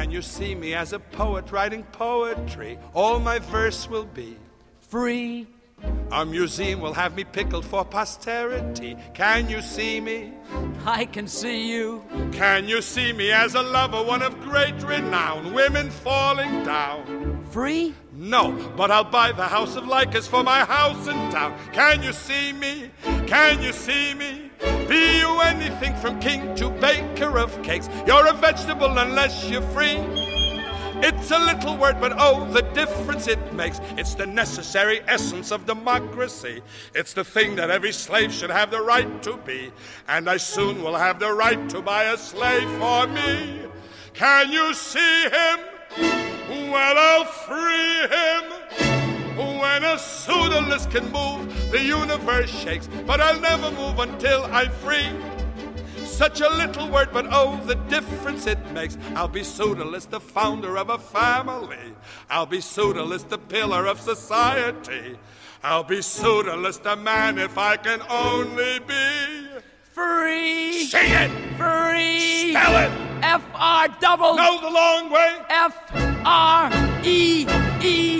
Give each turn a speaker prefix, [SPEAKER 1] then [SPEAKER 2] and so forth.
[SPEAKER 1] Can you see me as a poet writing poetry? All my verse will be
[SPEAKER 2] free.
[SPEAKER 1] Our museum will have me pickled for posterity. Can you see me?
[SPEAKER 2] I can see you.
[SPEAKER 1] Can you see me as a lover, one of great renown, women falling down?
[SPEAKER 2] Free?
[SPEAKER 1] No, but I'll buy the house of Lycus for my house in town. Can you see me? Can you see me? Be you anything from king to baker of cakes? You're a vegetable unless you're free. It's a little word, but oh, the difference it makes. It's the necessary essence of democracy. It's the thing that every slave should have the right to be. And I soon will have the right to buy a slave for me. Can you see him? Well, I'll free him. When a pseudolist can move, the universe shakes. But I'll never move until I'm free. Such a little word, but oh, the difference it makes. I'll be pseudolist, the founder of a family. I'll be pseudolist, the pillar of society. I'll be pseudolist, a man if I can only be
[SPEAKER 2] free.
[SPEAKER 1] Say it!
[SPEAKER 2] Free.
[SPEAKER 1] Spell it!
[SPEAKER 2] F-R double.
[SPEAKER 1] No, the long way.
[SPEAKER 2] F-R-E-E.